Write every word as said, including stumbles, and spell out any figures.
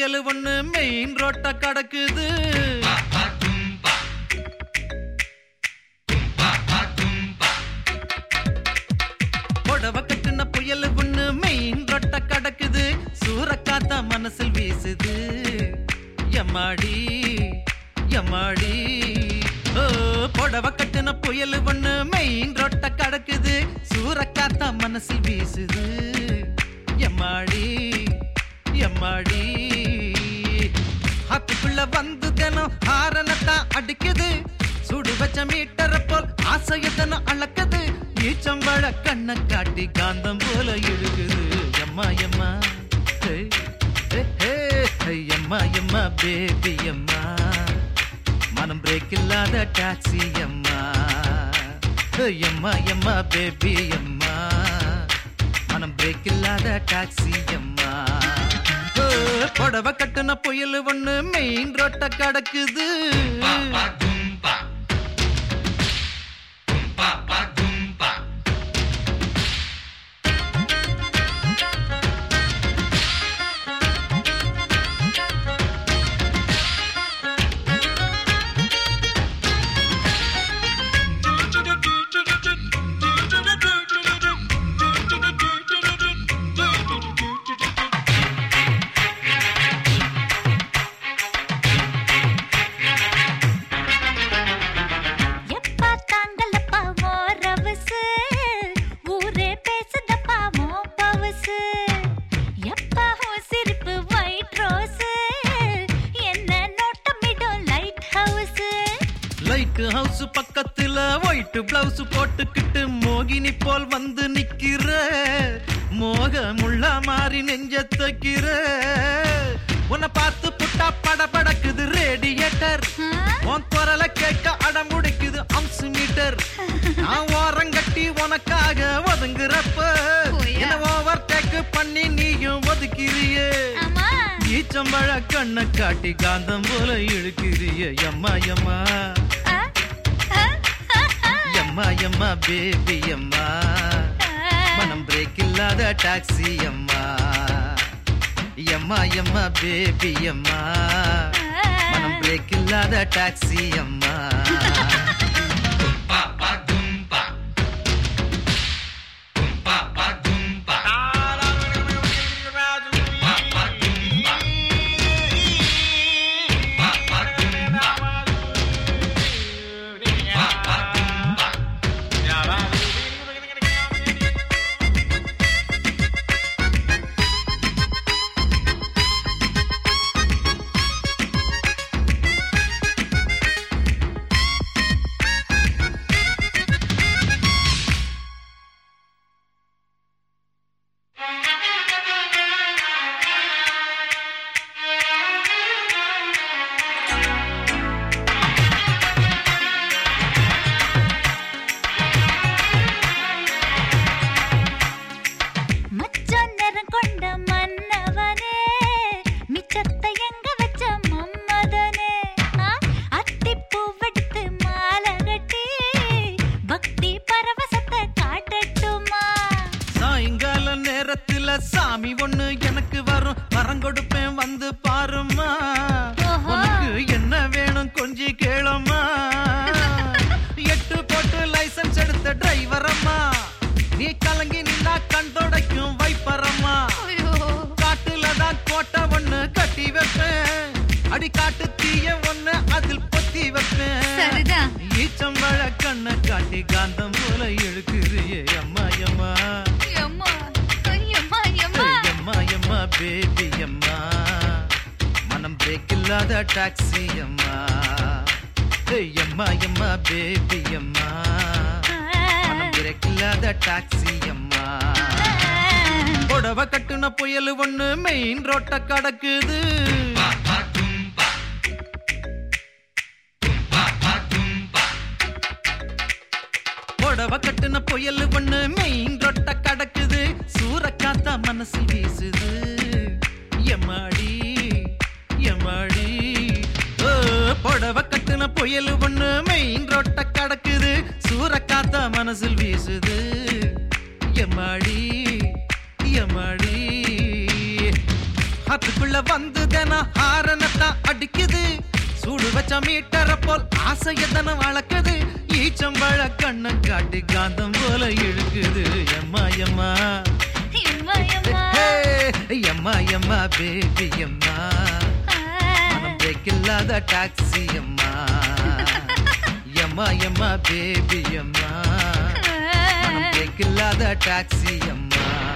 புயல் ஒண்ணு மெயின் ரோட்ட கடக்குது. புடவை கட்டுன புயல் ஒண்ணு மெயின் ரோட்ட கடக்குது. சூறக்காத்த மனசில் வீசுது. எம்மாடி எம்மாடி ஓ புடவை கட்டுன புயல் ஒண்ணு மெயின் ரோட்ட கடக்குது. சூறக்காத்த மனசில் வீசுது. எம்மாடி எம்மாடி ஹாத்துக்குள்ள வந்து தினம் ஹாரனத்தான் அடிக்குது. சுடு வச்ச மீட்டர போல் ஆசையத்தன அளக்குது. ஈச்சம்பழ கண்ண காட்டி காந்தம் போல இழுக்குது. எம்மா எம்மா எம்மா எம்மா பேபி எம்மா மனம் பிரேக் இல்லாத டாக்ஸி அம்மா. எம்மா எம்மா பேபி அம்மா மனம் பிரேக் இல்லாத டாக்ஸி அம்மா. புடவை கட்டுன புயல் ஒண்ணு மெயின் ரோட்ட கடக்குது. லைட் ஹவுஸ் பக்கத்துல ஒயிட் பிளவுஸ் போட்டுக்கிட்டு மோகினி போல் வந்து நிக்கிற. மோகமுள்ள மாறி நெஞ்ச தைக்கிற. உன்னை பார்த்து புட்டா பட படக்குது ரேடியேட்டர். உன் குரல கேட்க அடம் முடிக்குது அம்சு மீட்டர். நான் ஓரங்கட்டி உனக்காக ஒதுங்குறப்ப என்ன ஓவர் டேக் பண்ணி நீயும் ஒதுக்கிறியே. ஈச்சம்பழ கண்ண காட்டி காந்தம் போல இழுக்கிறிய. எம்மா எம்மா எம்மா எம்மா பேபி அம்மா மனம் பிரேக் இல்லாத டாக்ஸி அம்மா. எம்மா எம்மா பேபி அம்மா மனம் பிரேக் இல்லாத டாக்ஸி அம்மா. சாமி ஒண்ணு எனக்கு வரும் வரம் கொடுப்பேன் வந்து பாருமா. உனக்கு என்ன வேணும் கொஞ்சி கேளம்மா. எட்டு போட்டு லைசன்ஸ் எடுத்த டிரைவரம்மா. நீ கலங்கி நின்னா கண் தொடைக்கும் வைப்பரம்மா. காட்டுல தான் கோட்டை ஒண்ணு கட்டி வைப்பேன். அடி காட்டு தீய ஒண்ணு அதில் பொத்தி வைப்பேன். ஈச்சம்பழ கண்ண காட்டி காந்தம் போல இழுக்குறியே. அம்மா அம்மா எம்மா பேபி அம்மா மனம் பிரேக் இல்லாத டாக்ஸி அம்மா. எம்மா எம்மா பேபி அம்மா மனம் பிரேக் இல்லாத டாக்ஸி அம்மா. புடவை கட்டுன புயல் ஒண்ணு மெயின் ரோட்ட கடக்குது. புடவை கட்டுன புயல் ஒண்ணு மெயின் ரோட்ட கடக்குது. சூறக்காத்த மனசு வீசுது. எம்மாடி எம்மாடி புடவை கட்டுன புயல் ஒண்ணு மெயின் ரோட்ட கடக்குது. சூறக்காத்த மனசில் வீசுது. எம்மாடி எம்மாடி அதுக்குள்ள வந்து தினம் ஹாரனத்தான் அடிக்குது. சூடு வச்ச மீட்டர போல் ஆசையதன வளர்க்குது. ஈச்சம்பழ கண்ண காட்டி காந்தம் போல இழுக்குது. எம்மா எம்மா எம்மா எம்மா பேபி எம்மா மனம் பிரேக் இல்லாத டாக்ஸி அம்மா. எம்மா எம்மா பேபி அம்மா மனம் பிரேக் இல்லாத டாக்ஸி அம்மா.